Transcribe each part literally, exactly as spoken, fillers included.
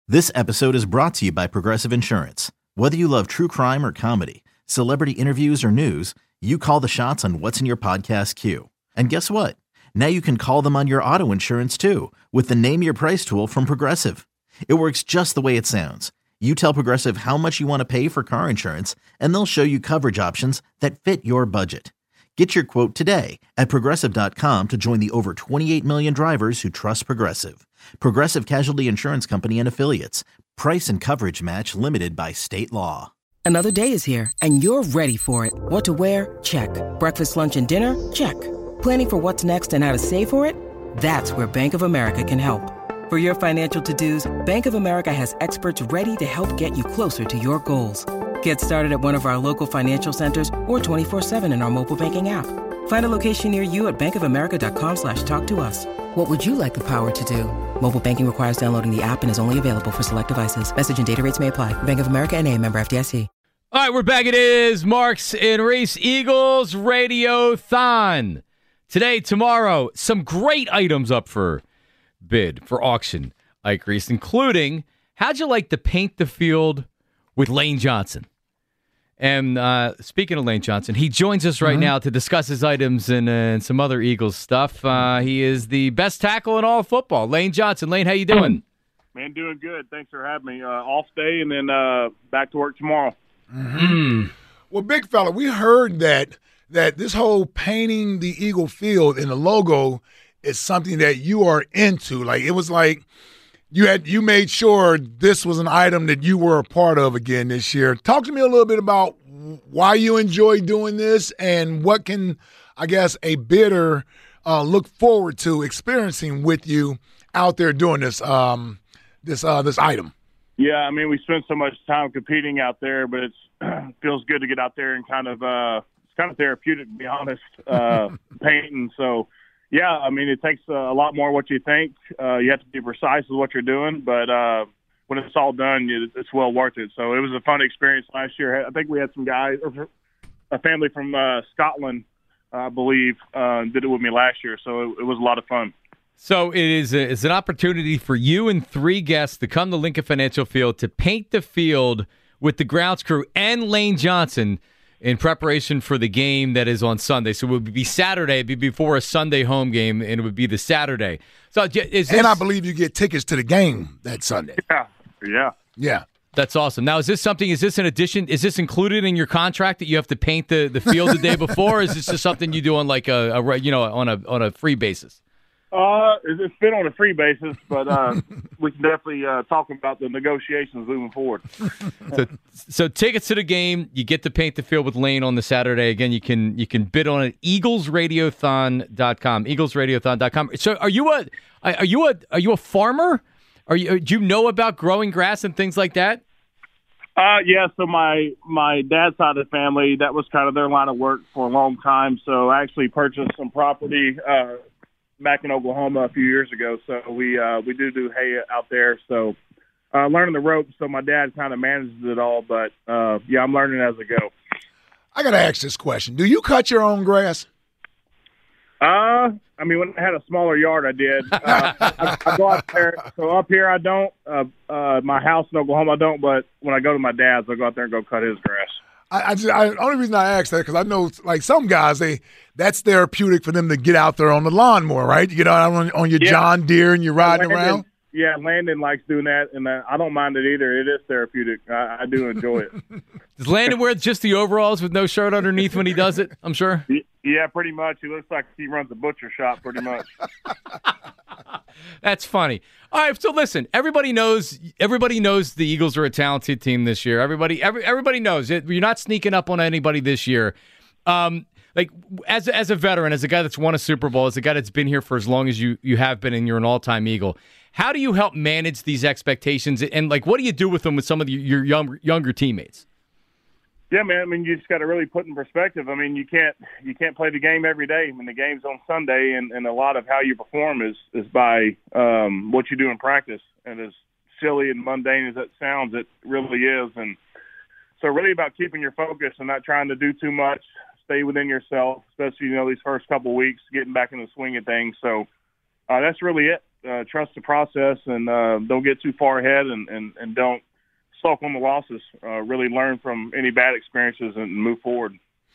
This episode is brought to you by Progressive Insurance. Whether you love true crime or comedy, celebrity interviews or news, you call the shots on what's in your podcast queue. And guess what? Now you can call them on your auto insurance too with the Name Your Price tool from Progressive. It works just the way it sounds. You tell Progressive how much you want to pay for car insurance, and they'll show you coverage options that fit your budget. Get your quote today at Progressive dot com to join the over twenty-eight million drivers who trust Progressive. Progressive Casualty Insurance Company and Affiliates. Price and coverage match limited by state law. Another day is here, and you're ready for it. What to wear? Check. Breakfast, lunch, and dinner? Check. Planning for what's next and how to save for it? That's where Bank of America can help. For your financial to-dos, Bank of America has experts ready to help get you closer to your goals. Get started at one of our local financial centers or twenty-four seven in our mobile banking app. Find a location near you at bankofamerica.com slash talk to us. What would you like the power to do? Mobile banking requires downloading the app and is only available for select devices. Message and data rates may apply. Bank of America N A, member F D I C. All right, we're back. It is Marks and Reese, Eagles Radio-thon. Today, tomorrow, some great items up for bid, for auction, Ike Reese, including, how'd you like to paint the field with Lane Johnson? And uh, speaking of Lane Johnson, he joins us right mm-hmm. now to discuss his items and, uh, and some other Eagles stuff. Uh, he is the best tackle in all of football. Lane Johnson. Lane, how you doing? Man, doing good. Thanks for having me. Uh, off day and then uh, back to work tomorrow. Mm-hmm. Well, big fella, we heard that that this whole painting the Eagle field and the logo is something that you are into. Like, it was like you had you made sure this was an item that you were a part of again this year. Talk to me a little bit about why you enjoy doing this and what can, I guess, a bidder uh, look forward to experiencing with you out there doing this um, this uh, this item. Yeah, I mean, we spend so much time competing out there, but it's it feels good to get out there and kind of uh, it's kind of therapeutic, to be honest, uh, painting. So. Yeah, I mean, it takes uh, a lot more what you think. Uh, you have to be precise with what you're doing, but uh, when it's all done, it's well worth it. So it was a fun experience last year. I think we had some guys, or a family from uh, Scotland, I believe, uh, did it with me last year. So it, it was a lot of fun. So it is a, it's an opportunity for you and three guests to come to Lincoln Financial Field to paint the field with the grounds crew and Lane Johnson in preparation for the game that is on Sunday. So it would be Saturday. It'd be before a Sunday home game, and it would be the Saturday. So is this, and I believe you get tickets to the game that Sunday. Yeah, yeah. Yeah. That's awesome. Now, is this something, is this an addition, is this included in your contract that you have to paint the, the field the day before, or is this just something you do on like a, a you know, on a on a free basis? Uh, it's been on a free basis, but uh, we can definitely uh, talk about the negotiations moving forward. so, so tickets to the game, you get to paint the field with Lane on the Saturday. Again, you can you can bid on it. Eagles Radio Thon dot com. Eagles Radio Thon dot com. So, are you a are you a are you a farmer? Are you do you know about growing grass and things like that? Uh, yeah. So my my dad's side of the family, that was kind of their line of work for a long time. So I actually purchased some property Uh, back in Oklahoma a few years ago, so we uh, we do do hay out there. So uh, learning the ropes. So my dad kind of manages it all, but uh, yeah, I'm learning as I go. I got to ask this question: do you cut your own grass? Uh, I mean, when I had a smaller yard, I did. Uh, I, I go out there. So up here, I don't. Uh, uh, my house in Oklahoma, I don't. But when I go to my dad's, I go out there and go cut his grass. I, I just, I, only reason I ask that because I know, like some guys, they that's therapeutic for them to get out there on the lawnmower, right? You get out on, on your yeah. John Deere and you're riding Landon, around. Yeah, Landon likes doing that, and uh, I don't mind it either. It is therapeutic. I, I do enjoy it. Does Landon wear just the overalls with no shirt underneath when he does it? I'm sure. Yeah, pretty much. He looks like he runs a butcher shop, pretty much. That's funny. All right, so listen, everybody knows everybody knows the Eagles are a talented team this year. Everybody every, everybody knows it. You're not sneaking up on anybody this year. Um, like as as a veteran, as a guy that's won a Super Bowl, as a guy that's been here for as long as you you have been and you're an all-time Eagle, how do you help manage these expectations and like what do you do with them with some of the, your young, younger teammates? Yeah, man. I mean, you just got to really put in perspective. I mean, you can't you can't play the game every day. I mean, the game's on Sunday, and, and a lot of how you perform is is by um, what you do in practice. And as silly and mundane as that sounds, it really is. And so, really about keeping your focus and not trying to do too much. Stay within yourself, especially you know these first couple of weeks, getting back in the swing of things. So uh, that's really it. uh, trust the process and uh, don't get too far ahead and, and, and don't sulk on the losses. Uh, really learn from any bad experiences and move forward.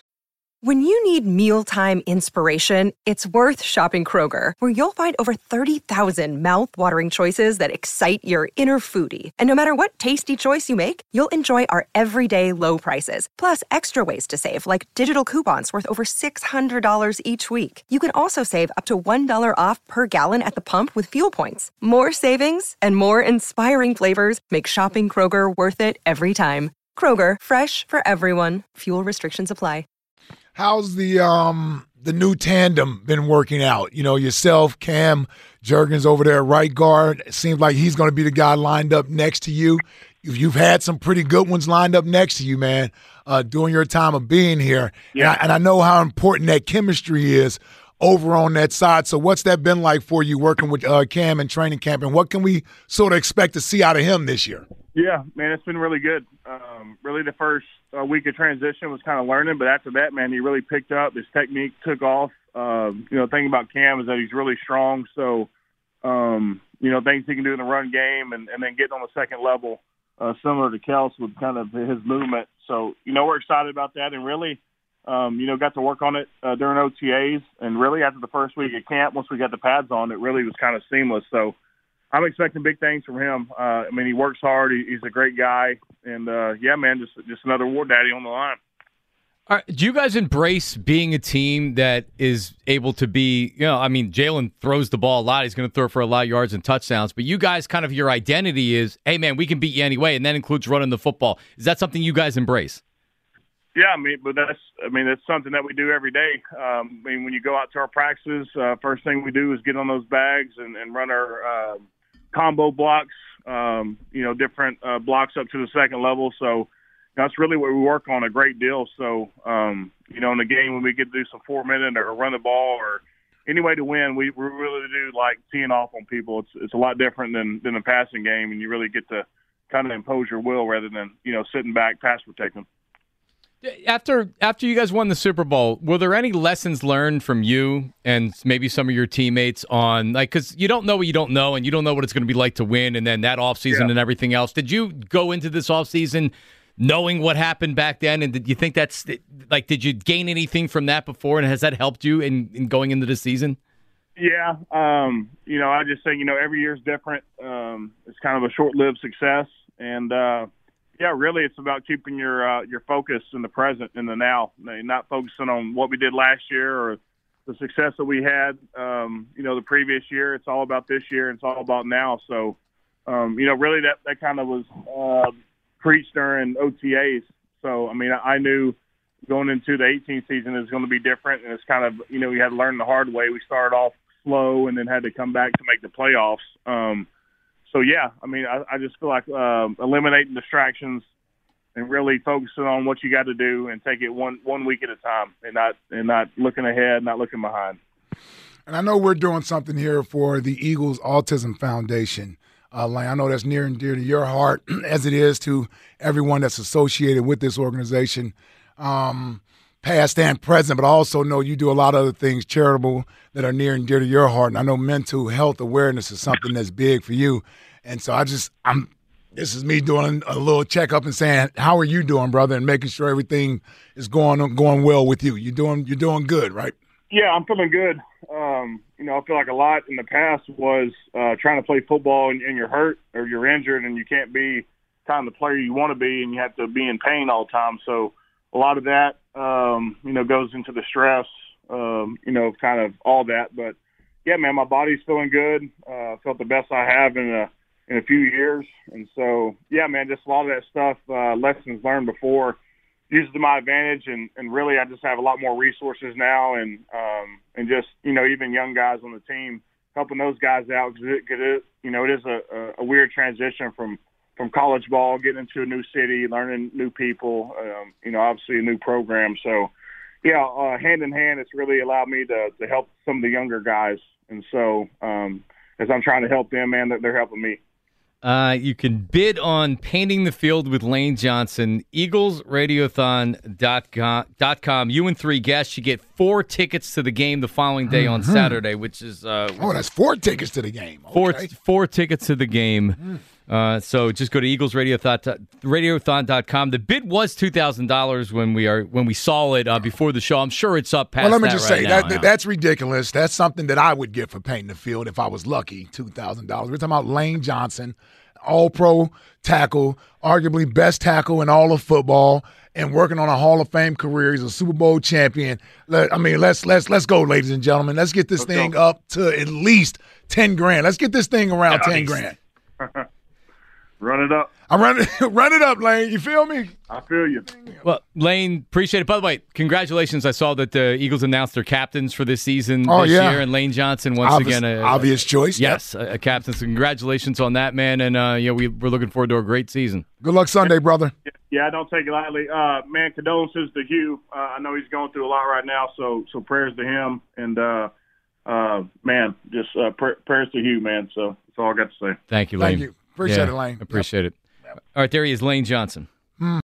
When you need mealtime inspiration, it's worth shopping Kroger, where you'll find over thirty thousand mouth-watering choices that excite your inner foodie. And no matter what tasty choice you make, you'll enjoy our everyday low prices, plus extra ways to save, like digital coupons worth over six hundred dollars each week. You can also save up to one dollar off per gallon at the pump with fuel points. More savings and more inspiring flavors make shopping Kroger worth it every time. Kroger, fresh for everyone. Fuel restrictions apply. How's the um the new tandem been working out? You know, yourself, Cam Jurgens over there at right guard. It seems like he's going to be the guy lined up next to you. You've had some pretty good ones lined up next to you, man, uh, during your time of being here. Yeah. And I, and I know how important that chemistry is over on that side. So what's that been like for you working with uh, Cam in training camp, and what can we sort of expect to see out of him this year? Yeah, man, it's been really good. Um, really the first uh, week of transition was kind of learning, but after that, man, he really picked up. His technique took off. Um, you know, the thing about Cam is that he's really strong. So, um, you know, things he can do in the run game and, and then getting on the second level, uh, similar to Kels with kind of his movement. So, you know, we're excited about that. And really, um, you know, got to work on it uh, during O T As. And really after the first week at camp, once we got the pads on, it really was kind of seamless. So, I'm expecting big things from him. Uh, I mean, he works hard. He, he's a great guy. And, uh, yeah, man, just just another war daddy on the line. All right, do you guys embrace being a team that is able to be, you know, I mean, Jalen throws the ball a lot. He's going to throw for a lot of yards and touchdowns. But you guys, kind of your identity is, hey, man, we can beat you anyway, and that includes running the football. Is that something you guys embrace? Yeah, I mean, but that's, I mean, that's something that we do every day. Um, I mean, when you go out to our practices, uh, first thing we do is get on those bags and, and run our uh, – combo blocks, um, you know, different uh, blocks up to the second level. So that's really what we work on a great deal. So, um, you know, in the game when we get to do some four-minute or run the ball or any way to win, we, we really do like teeing off on people. It's it's a lot different than, than a passing game, and you really get to kind of impose your will rather than, you know, sitting back, pass protecting. After after you guys won the Super Bowl, were there any lessons learned from you and maybe some of your teammates on, like, because you don't know what you don't know, and you don't know what it's going to be like to win, and then that offseason Yeah. and everything else? Did you go into this offseason knowing what happened back then, and did you think that's, like, did you gain anything from that before, and has that helped you in, in going into the season? Yeah, um, you know, I just think, you know, every year's different. Um, it's kind of a short-lived success, and uh, yeah, really, it's about keeping your uh, your focus in the present, in the now, not focusing on what we did last year or the success that we had, um, you know, the previous year. It's all about this year. It's all about now. So, um, you know, really, that that kind of was uh, preached during O T As. So, I mean, I, I knew going into the eighteen season is going to be different, and it's kind of, you know, we had to learn the hard way. We started off slow and then had to come back to make the playoffs. Um, so, yeah, I mean, I, I just feel like uh, eliminating distractions and really focusing on what you got to do and take it one one week at a time and not and not looking ahead, not looking behind. And I know we're doing something here for the Eagles Autism Foundation. Uh, like, I know that's near and dear to your heart, as it is to everyone that's associated with this organization, um, past and present, but I also know you do a lot of other things charitable that are near and dear to your heart. And I know mental health awareness is something that's big for you. And so I just, I'm, this is me doing a little checkup and saying, how are you doing, brother? And making sure everything is going going well with you. You're doing, you're doing good, right? Yeah, I'm feeling good. Um, you know, I feel like a lot in the past was uh, trying to play football and, and you're hurt or you're injured and you can't be kind of the player you want to be and you have to be in pain all the time. So a lot of that, um, you know, goes into the stress, um, you know, kind of all that. But, yeah, man, my body's feeling good. Uh, I felt the best I have in a, in a few years. And so, yeah, man, just a lot of that stuff, uh, lessons learned before, use it to my advantage, and, and really I just have a lot more resources now and um, and just, you know, even young guys on the team, helping those guys out because it, it, you know, it is a, a weird transition from, from college ball, getting into a new city, learning new people, um, you know, obviously a new program. So, yeah, uh, hand in hand, it's really allowed me to, to help some of the younger guys. And so um, as I'm trying to help them, man, they're helping me. Uh, you can bid on painting the field with Lane Johnson. Eagles Radiothon dot com. You and three guests. You get four tickets to the game the following day on Saturday, which is uh, oh, that's four tickets to the game. Okay. Four four tickets to the game. Uh, so just go to Eagles Radiothon dot com. The bid was two thousand dollars when we are when we saw it uh, before the show. I'm sure it's up past. Well, let me that just right say now, that now. that's ridiculous. That's something that I would get for painting the field if I was lucky. Two thousand dollars. We're talking about Lane Johnson, All-Pro tackle, arguably best tackle in all of football, and working on a Hall of Fame career. He's a Super Bowl champion. Let, I mean, let's let's let's go, ladies and gentlemen. Let's get this Let's thing go. up to at least ten grand. Let's get this thing around At ten least. grand. Run it up. I'm running, run it up, Lane. You feel me? I feel you. Well, Lane, appreciate it. By the way, congratulations. I saw that the Eagles announced their captains for this season Oh, this yeah. year, and Lane Johnson once Obvious, again a, obvious choice. Yep. Yes, a, a captain. So congratulations on that, man. And uh, yeah, we, we're looking forward to a great season. Good luck Sunday, brother. Yeah, I don't take it lightly. Uh, man, condolences to Hugh. Uh, I know he's going through a lot right now, so so prayers to him. And, uh, uh, man, just uh, pr- prayers to Hugh, man. So that's all I got to say. Thank you, Lane. Thank you. Appreciate Yeah, it, Lane. Appreciate it. All right, there he is, Lane Johnson.